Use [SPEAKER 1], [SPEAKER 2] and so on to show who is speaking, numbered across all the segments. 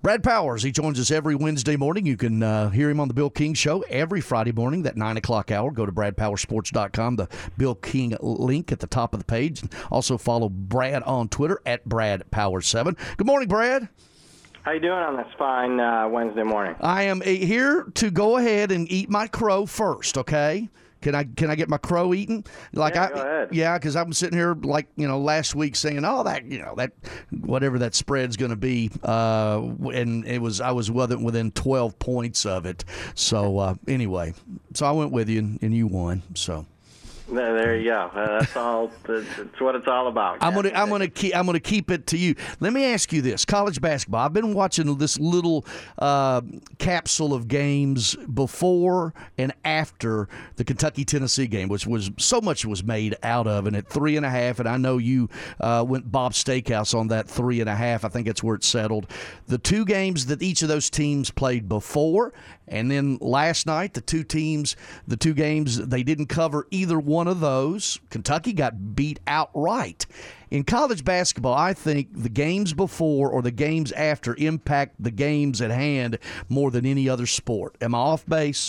[SPEAKER 1] Brad Powers, he joins us every Wednesday morning. You can hear him on the Bill King Show every Friday morning, that 9 o'clock hour. Go to bradpowersports.com, the Bill King link at the top of the page. Also follow Brad on Twitter at BradPowers7. Good morning, Brad.
[SPEAKER 2] How you doing on this fine Wednesday morning?
[SPEAKER 1] I am here to go ahead and eat my crow first, okay? Can I get my crow eaten?
[SPEAKER 2] Go ahead.
[SPEAKER 1] Yeah, because I'm sitting here last week saying, that whatever that spread's going to be, and I was within 12 points of it. So anyway, I went with you and you won. So.
[SPEAKER 2] There you go. That's all. That's what it's all about.
[SPEAKER 1] I'm gonna keep it to you. Let me ask you this: college basketball. I've been watching this little capsule of games before and after the Kentucky-Tennessee game, which was so much was made out of, and at 3.5. And I know you went Bob's Steakhouse on that 3.5. I think that's where it settled. The two games that each of those teams played before. And then last night, the two games, they didn't cover either one of those. Kentucky got beat outright. In college basketball, I think the games before or the games after impact the games at hand more than any other sport. Am I off base?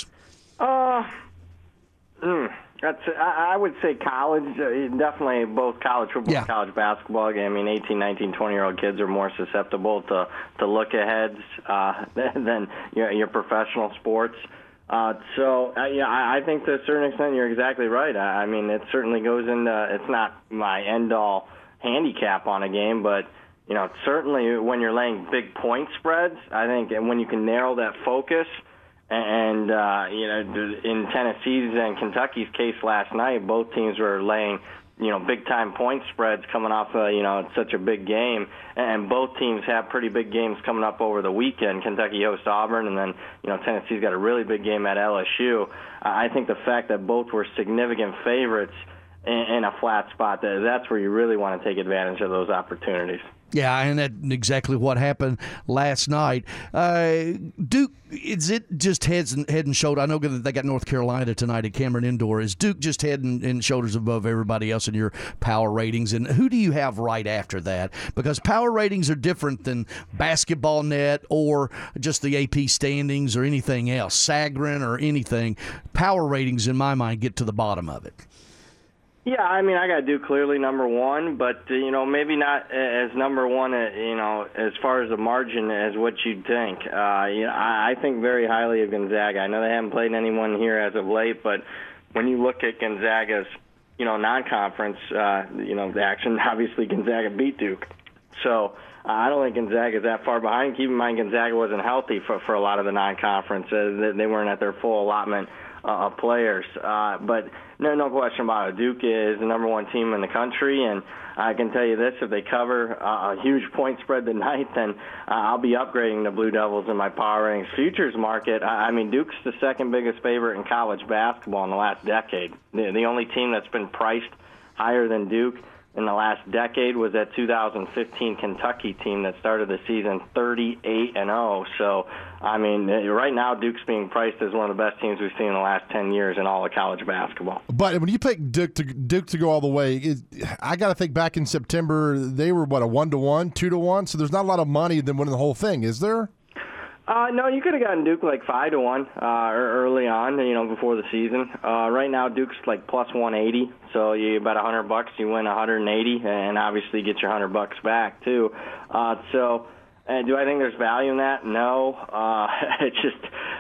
[SPEAKER 2] I would say college, definitely both college football and college basketball. I mean, 18, 19, 20-year-old kids are more susceptible to look-aheads than your professional sports. I think to a certain extent you're exactly right. I mean, it certainly goes into, it's not my end-all handicap on a game, but certainly when you're laying big point spreads, I think when you can narrow that focus. And in Tennessee's and Kentucky's case last night, both teams were laying, big-time point spreads coming off, such a big game. And both teams have pretty big games coming up over the weekend. Kentucky hosts Auburn, and then, Tennessee's got a really big game at LSU. I think the fact that both were significant favorites in a flat spot, that's where you really want to take advantage of those opportunities.
[SPEAKER 1] Yeah, and that's exactly what happened last night. Duke, is it just head and shoulders? I know that they got North Carolina tonight at Cameron Indoor. Is Duke just head and shoulders above everybody else in your power ratings? And who do you have right after that? Because power ratings are different than Basketball Net or just the AP standings or anything else, Sagarin or anything. Power ratings, in my mind, get to the bottom of it.
[SPEAKER 2] Yeah, I mean, I got Duke clearly number one, but, maybe not as number one, as far as the margin as what you'd think. I think very highly of Gonzaga. I know they haven't played anyone here as of late, but when you look at Gonzaga's, non-conference, the action, obviously Gonzaga beat Duke. So I don't think Gonzaga is that far behind. Keep in mind, Gonzaga wasn't healthy for a lot of the non-conference. They weren't at their full allotment of players. But no question about it. Duke is the number one team in the country, and I can tell you this, if they cover a huge point spread tonight, then I'll be upgrading the Blue Devils in my power ratings futures market. I mean, Duke's the second biggest favorite in college basketball in the last decade. The only team that's been priced higher than Duke in the last decade was that 2015 Kentucky team that started the season 38-0. So, I mean, right now Duke's being priced as one of the best teams we've seen in the last 10 years in all of college basketball.
[SPEAKER 3] But when you pick Duke to go all the way, I got to think back in September they were, a 1-1, 2-1? So there's not a lot of money than winning the whole thing, is there?
[SPEAKER 2] No, you could have gotten Duke like 5-1 early on, before the season. Right now, Duke's like plus 180, so you bet $100, you win 180, and obviously get your $100 back too. Do I think there's value in that? No. It's just,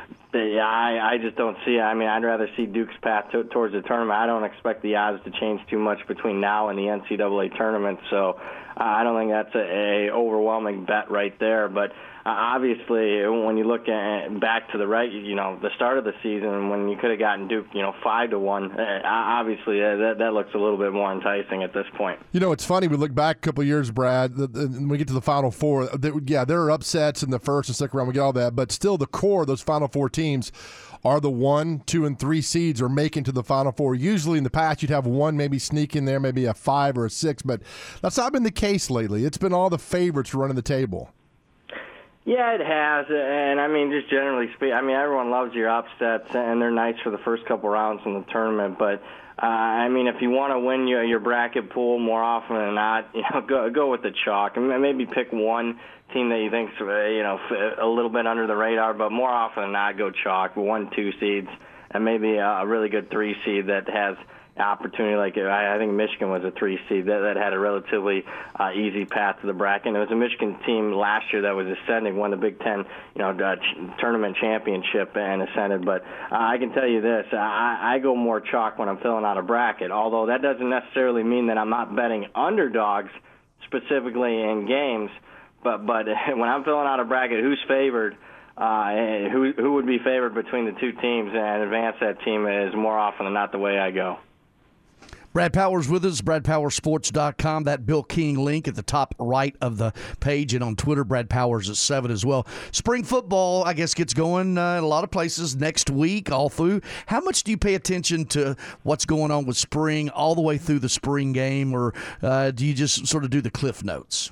[SPEAKER 2] I just don't see it. I mean, I'd rather see Duke's path towards the tournament. I don't expect the odds to change too much between now and the NCAA tournament, so I don't think that's a overwhelming bet right there. But obviously, when you look back to the start of the season, when you could have gotten Duke, 5-1, obviously that looks a little bit more enticing at this point.
[SPEAKER 3] It's funny. We look back a couple of years, Brad, and we get to the Final Four. There are upsets in the first and second round. We get all that, but still, the core of those Final Four teams are the 1, 2, and 3 seeds or making to the Final Four. Usually in the past, you'd have one maybe sneak in there, maybe a 5 or a 6, but that's not been the case lately. It's been all the favorites running the table.
[SPEAKER 2] Yeah, it has, and I mean, just generally speaking, I mean, everyone loves your upsets, and they're nice for the first couple rounds in the tournament, but I mean, if you want to win your bracket pool more often than not, go with the chalk, and maybe pick one team that you think's a little bit under the radar, but more often than not, go chalk. 1-2 seeds, and maybe a really good 3 seed that has opportunity. Like I think Michigan was a 3 seed that had a relatively easy path to the bracket. And it was a Michigan team last year that was ascending, won the Big Ten tournament championship and ascended. But I can tell you this: I go more chalk when I'm filling out a bracket. Although that doesn't necessarily mean that I'm not betting underdogs specifically in games. But when I'm filling out a bracket, who's favored? Who would be favored between the two teams and advance that team is more often than not the way I go.
[SPEAKER 1] Brad Powers with us, BradPowerSports.com. That Bill King link at the top right of the page, and on Twitter, Brad Powers at 7 as well. Spring football, I guess, gets going in a lot of places next week, all through. How much do you pay attention to what's going on with spring all the way through the spring game, or do you just sort of do the Cliff Notes?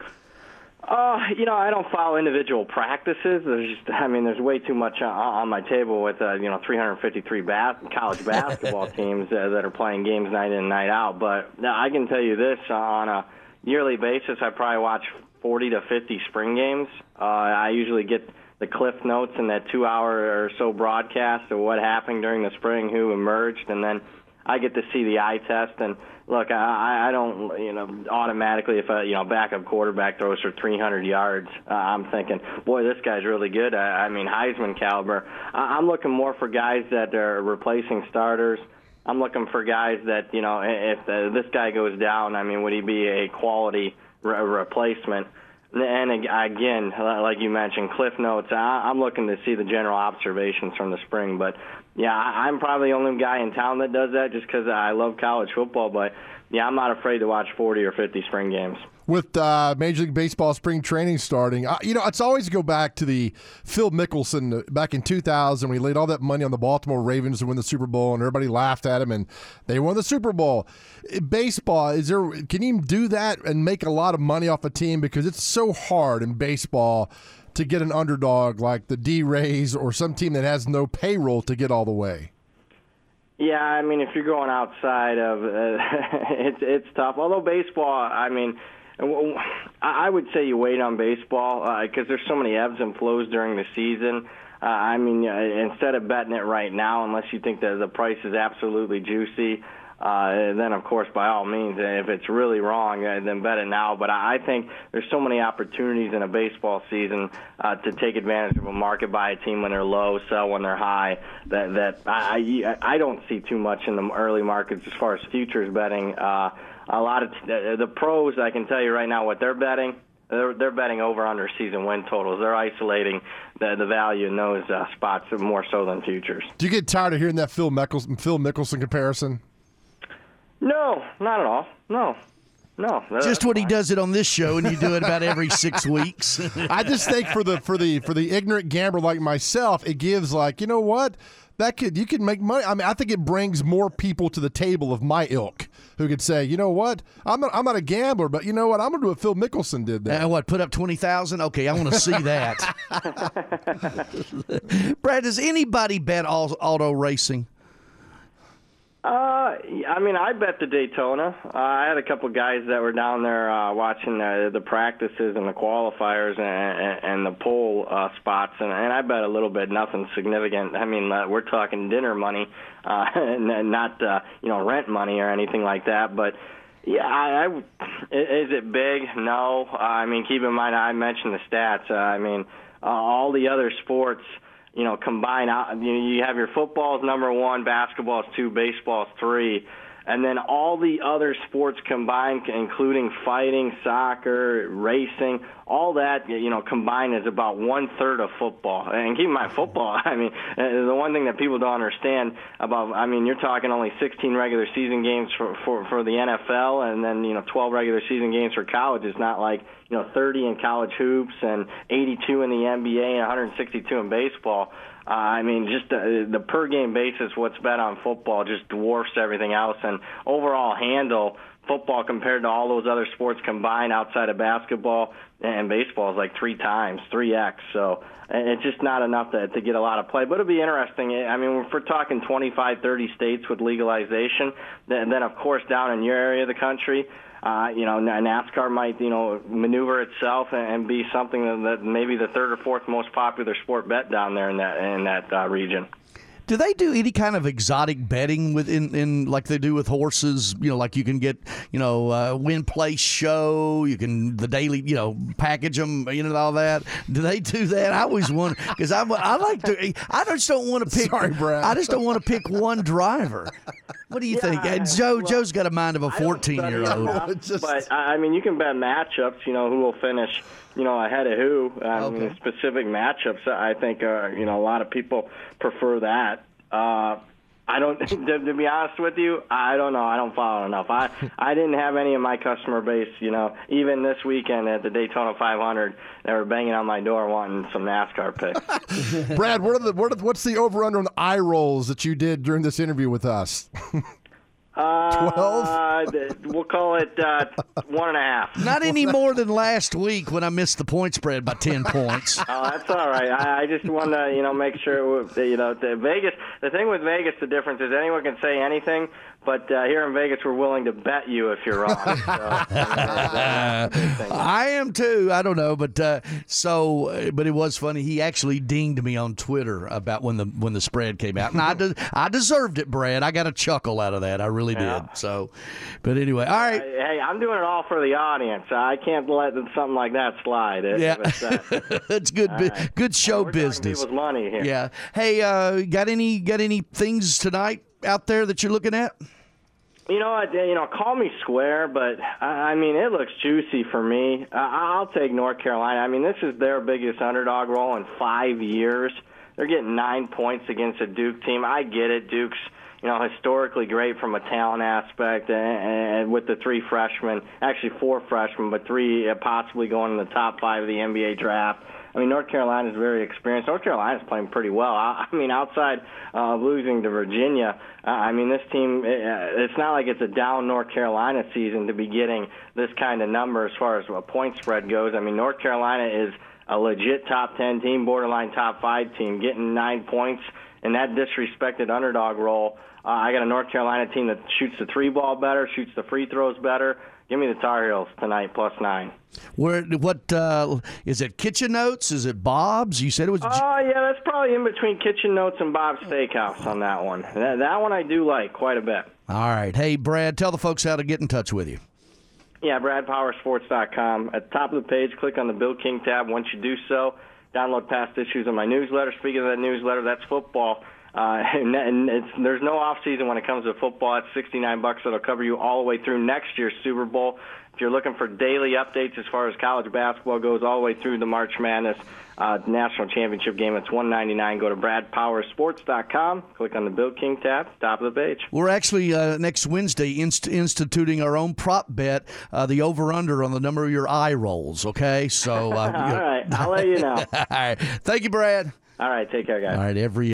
[SPEAKER 2] I don't follow individual practices. There's way too much on my table with 353 college basketball teams that are playing games night in and night out. But I can tell you this: on a yearly basis, I probably watch 40 to 50 spring games. I usually get the Cliff Notes in that 2-hour or so broadcast of what happened during the spring, who emerged, and then I get to see the eye test. And look, I don't, automatically if a backup quarterback throws for 300 yards, I'm thinking, boy, this guy's really good. I mean, Heisman caliber. I'm looking more for guys that are replacing starters. I'm looking for guys that, if this guy goes down, I mean, would he be a quality replacement? And again, like you mentioned, Cliff Notes, I'm looking to see the general observations from the spring. But, yeah, I'm probably the only guy in town that does that just because I love college football. But, yeah, I'm not afraid to watch 40 or 50 spring games.
[SPEAKER 3] With Major League Baseball spring training starting, it's always go back to the Phil Mickelson back in 2000 when he laid all that money on the Baltimore Ravens to win the Super Bowl, and everybody laughed at him, and they won the Super Bowl. Baseball, can you do that and make a lot of money off a team? Because it's so hard in baseball to get an underdog like the D-Rays or some team that has no payroll to get all the way.
[SPEAKER 2] Yeah, I mean, if you're going outside of it's tough. Although baseball, I mean, I would say you wait on baseball because there's so many ebbs and flows during the season. Instead of betting it right now, unless you think that the price is absolutely juicy, then, of course, by all means, if it's really wrong, then bet it now. But I think there's so many opportunities in a baseball season to take advantage of a market, buy a team when they're low, sell when they're high, that I don't see too much in the early markets as far as futures betting. A lot of the pros, I can tell you right now what they're betting. They're betting over/under season win totals. They're isolating the value in those spots more so than futures.
[SPEAKER 3] Do you get tired of hearing that Phil Mickelson comparison?
[SPEAKER 2] No, not at all. No.
[SPEAKER 1] Just when he does it on this show, and you do it about every 6 weeks.
[SPEAKER 3] I just think for the ignorant gambler like myself, it gives you know what? You can make money. I mean, I think it brings more people to the table of my ilk who could say, you know what? I'm not a gambler, but you know what? I'm going to do what Phil Mickelson did there.
[SPEAKER 1] Put up 20,000? Okay, I want to see that. Brad, does anybody bet auto racing?
[SPEAKER 2] I bet the Daytona. I had a couple guys that were down there watching the practices and the qualifiers and the pole spots, and I bet a little bit, nothing significant. I mean, we're talking dinner money, and not rent money or anything like that. But yeah, is it big? No. I mean, keep in mind I mentioned the stats. All the other sports. Combine out. You have your football is number 1, basketball is 2, baseball is 3, and then all the other sports combined, including fighting, soccer, racing, all that, combined is about 1/3 of football. And keep in mind, football, the one thing that people don't understand about, you're talking only 16 regular season games for the NFL, and then, 12 regular season games for college. It's not like, 30 in college hoops and 82 in the NBA and 162 in baseball. Just the per game basis, what's bet on football just dwarfs everything else. And overall handle, football compared to all those other sports combined outside of basketball and baseball is like 3x. So it's just not enough to get a lot of play. But it'll be interesting. I mean, if we're talking 25, 30 states with legalization, then of course down in your area of the country, NASCAR might, maneuver itself and be something that maybe the third or fourth most popular sport bet down there in that region.
[SPEAKER 1] Do they do any kind of exotic betting in like they do with horses? Like you can get, win, place, show. You can the daily, package them, all that. Do they do that? I always wonder because I like to. I just don't want to pick.
[SPEAKER 3] Sorry, Brad.
[SPEAKER 1] I just don't want to pick one driver. What do you think? Joe's got a mind of a 14-year-old.
[SPEAKER 2] But I mean, you can bet matchups. Who will finish. Ahead of who.
[SPEAKER 1] Okay.
[SPEAKER 2] Specific matchups, I think, a lot of people prefer that. I don't, to be honest with you, I don't know. I don't follow enough. I didn't have any of my customer base, even this weekend at the Daytona 500, they were banging on my door wanting some NASCAR picks.
[SPEAKER 3] Brad, what's the over-under on the eye rolls that you did during this interview with us? 12?
[SPEAKER 2] We'll call it 1.5.
[SPEAKER 1] Not any more than last week when I missed the point spread by 10 points.
[SPEAKER 2] Oh, that's all right. I just want to, make sure, the Vegas. The thing with Vegas, the difference is anyone can say anything, but here in Vegas, we're willing to bet you if you're wrong.
[SPEAKER 1] I am too. I don't know, but but it was funny. He actually dinged me on Twitter about when the spread came out, and I deserved it, Brad. I got a chuckle out of that. I really did. So, but anyway, all right.
[SPEAKER 2] Hey, I'm doing it all for the audience. I can't let something like that slide.
[SPEAKER 1] It's good.
[SPEAKER 2] Right.
[SPEAKER 1] Good show
[SPEAKER 2] we're
[SPEAKER 1] business.
[SPEAKER 2] Talking people's money here.
[SPEAKER 1] Yeah. Hey, got any things tonight out there that you're looking at?
[SPEAKER 2] You know what? Call me square, but I mean, it looks juicy for me. I'll take North Carolina. I mean, this is their biggest underdog role in 5 years. They're getting 9 points against a Duke team. I get it. Duke's, historically great from a talent aspect, and with the 3 freshmen, actually 4 freshmen, but 3 possibly going in the top 5 of the NBA draft. I mean, North Carolina is very experienced. North Carolina's playing pretty well. I mean, outside of losing to Virginia, this team, it's not like it's a down North Carolina season to be getting this kind of number as far as a point spread goes. I mean, North Carolina is a legit top 10 team, borderline top 5 team, getting 9 points in that disrespected underdog role. I got a North Carolina team that shoots the 3-ball better, shoots the free throws better. Give me the Tar Heels tonight, +9.
[SPEAKER 1] What is it? Kitchen Notes? Is it Bob's? You said it was.
[SPEAKER 2] Oh, yeah, that's probably in between Kitchen Notes and Bob's Steakhouse on that one. That one I do like quite a bit.
[SPEAKER 1] All right. Hey, Brad, tell the folks how to get in touch with you.
[SPEAKER 2] Yeah, BradPowersports.com. At the top of the page, click on the Bill King tab. Once you do so, download past issues of my newsletter. Speaking of that newsletter, that's football. There's no off season when it comes to football. It's $69. That'll cover you all the way through next year's Super Bowl. If you're looking for daily updates as far as college basketball goes, all the way through the March Madness national championship game, it's $199. Go to BradPowersports.com. Click on the Bill King tab, top of the page.
[SPEAKER 1] We're actually next Wednesday instituting our own prop bet, the over/under on the number of your eye rolls. Okay, so
[SPEAKER 2] all right, I'll let you know.
[SPEAKER 1] All right, thank you, Brad.
[SPEAKER 2] All right, take care, guys.
[SPEAKER 1] All right, every